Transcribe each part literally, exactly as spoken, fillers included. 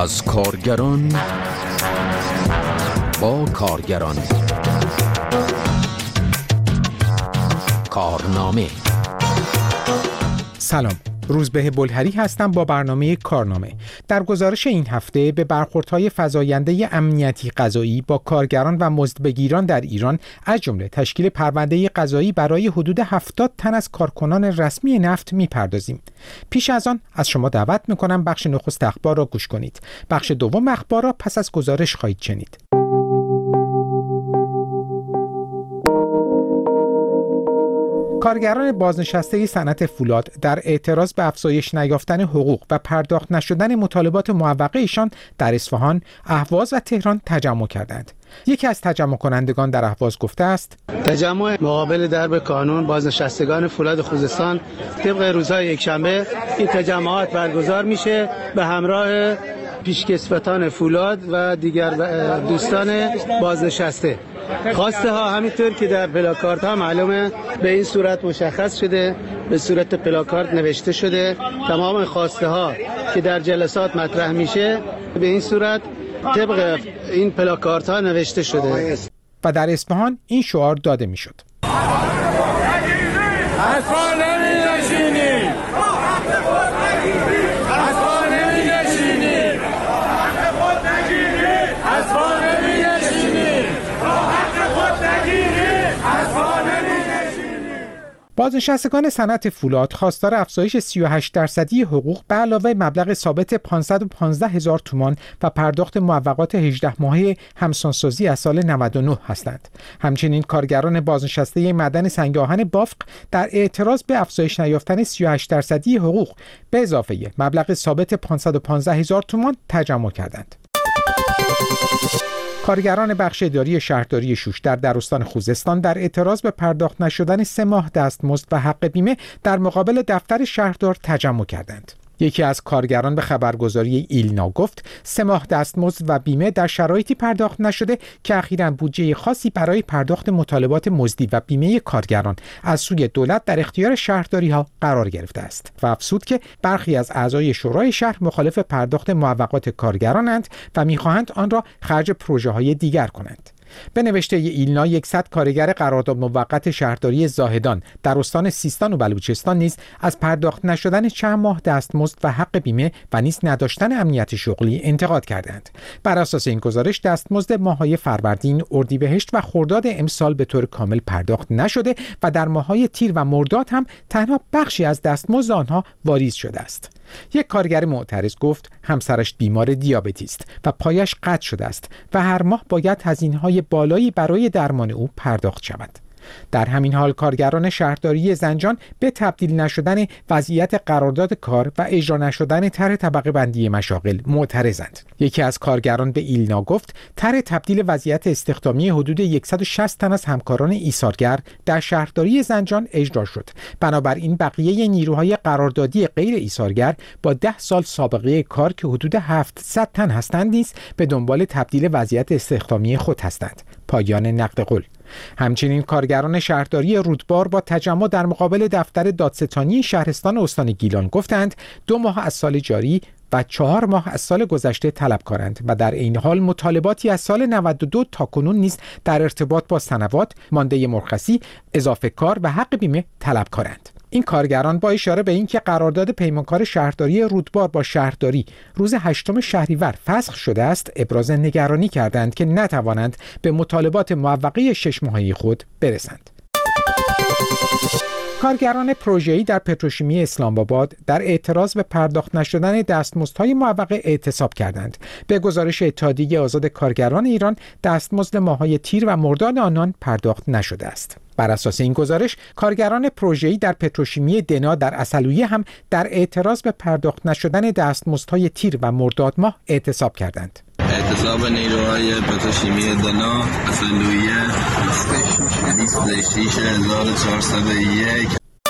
از کارگران با کارگران. کارنامه. سلام، روزبه بلهری هستم با برنامه کارنامه. در گزارش این هفته به برخوردهای فزاینده امنیتی قضایی با کارگران و مزدبگیران در ایران از جمله تشکیل پرونده قضایی برای حدود هفتاد تن از کارکنان رسمی نفت میپردازیم. پیش از آن از شما دعوت میکنم بخش نخست اخبار را گوش کنید. بخش دوم اخبار را پس از گزارش خواهید شنید. کارگران بازنشسته صنعت فولاد در اعتراض به افزایش نیافتن حقوق و پرداخت نشدن مطالبات معوقه ایشان در اصفهان، اهواز و تهران تجمع کردند. یکی از تجمع کنندگان در اهواز گفته است: تجمع مقابل درب کانون بازنشستگان فولاد خوزستان طبق روزهای یکشنبه این تجمعات برگزار میشه به همراه پیشکسوتان فولاد و دیگر دوستان بازنشسته. خواسته ها همینطور که در پلاکارد ها معلومه به این صورت مشخص شده، به صورت پلاکارد نوشته شده. تمام خواسته ها که در جلسات مطرح میشه به این صورت طبق این پلاکارد ها نوشته شده. و در اصفهان این شعار داده میشد: بازنشستگان صنعت فولاد خواستار افزایش سی و هشت درصدی حقوق به علاوه مبلغ ثابت پانصد و پانزده هزار تومان و پرداخت معوقات هجده ماهه همسانسازی از سال نود و نه هستند. همچنین کارگران بازنشسته معدن سنگ آهن بافق در اعتراض به افزایش نیافتن سی و هشت درصدی حقوق به اضافه مبلغ ثابت پانصد و پانزده هزار تومان تجمع کردند. کارگران بخش اداری شهرداری شوش در درستان خوزستان در اعتراض به پرداخت نشدن سه ماه دستمزد و حق بیمه در مقابل دفتر شهردار تجمع کردند. یکی از کارگران به خبرگزاری ایلنا گفت سه ماه دستمزد و بیمه در شرایطی پرداخت نشده که اخیراً بودجه خاصی برای پرداخت مطالبات مزدی و بیمه کارگران از سوی دولت در اختیار شهرداری ها قرار گرفته است و افزود که برخی از اعضای شورای شهر مخالف پرداخت معوقات کارگرانند و می‌خواهند آن را خرج پروژه‌های دیگر کنند. به نوشته ایلنا صد کارگر قرارداد موقت شهرداری زاهدان در استان سیستان و بلوچستان نیز از پرداخت نشدن چند ماه دستمزد و حق بیمه و نیز نداشتن امنیت شغلی انتقاد کردند. بر اساس این گزارش دستمزد ماه‌های فروردین، اردیبهشت و خرداد امسال به طور کامل پرداخت نشده و در ماه‌های تیر و مرداد هم تنها بخشی از دستمزد آنها واریز شده است. یک کارگر معترض گفت همسرش بیمار دیابتی است و پایش قطع شده است و هر ماه باید هزینه‌های بالایی برای درمان او پرداخت شود. در همین حال کارگران شهرداری زنجان به تبدیل نشدن وضعیت قرارداد کار و اجرا نشدن طرح طبقه بندی مشاغل معترضند. یکی از کارگران به ایلنا گفت طرح تبدیل وضعیت استخدامی حدود صد و شصت تن از همکاران ایثارگر در شهرداری زنجان اجرا شد. بنابراین بقیه نیروهای قراردادی غیر ایثارگر با ده سال سابقه کار که حدود هفتصد تن هستند نیز به دنبال تبدیل وضعیت استخدامی خود هستند. پایان نقد قول. همچنین کارگران شهرداری رودبار با تجمع در مقابل دفتر دادستانی شهرستان استان گیلان گفتند دو ماه از سال جاری و چهار ماه از سال گذشته طلبکارند و در این حال مطالباتی از سال نود و دو تا کنون نیز در ارتباط با سنوات، مانده مرخصی، اضافه کار و حق بیمه طلبکارند. این کارگران با اشاره به اینکه قرارداد پیمانکار شهرداری رودبار با شهرداری روز هشتم شهریور فسخ شده است، ابراز نگرانی کردند که نتوانند به مطالبات معوقه شش ماهه خود برسند. کارگران پروژه‌ای در پتروشیمی اسلام آباد در اعتراض به پرداخت نشدن دستمزدهای معوقه اعتصاب کردند. به گزارش اتحادیه آزاد کارگران ایران دستمزد ماه‌های تیر و مرداد آنان پرداخت نشده است. بر اساس این گزارش کارگران پروژه‌ای در پتروشیمی دنا در عسلویه هم در اعتراض به پرداخت نشدن دستمزدهای تیر و مرداد ماه اعتصاب کردند. اعتصاب نیروهای پتروشیمی دنا عسلویه بیست و شش هزار و چهارصد و یک.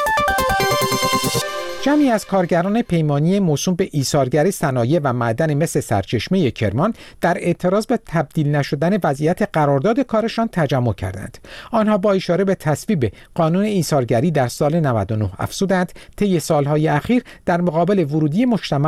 جمعی از کارگران پیمانی موسوم به ایثارگر صنایع و معدن مس سرچشمه کرمان در اعتراض به تبدیل نشدن وضعیت قرارداد کارشان تجمع کردند. آنها با اشاره به تصویب قانون ایثارگری در سال نود و نه افزودند طی سالهای اخیر در مقابل ورودی مجتمع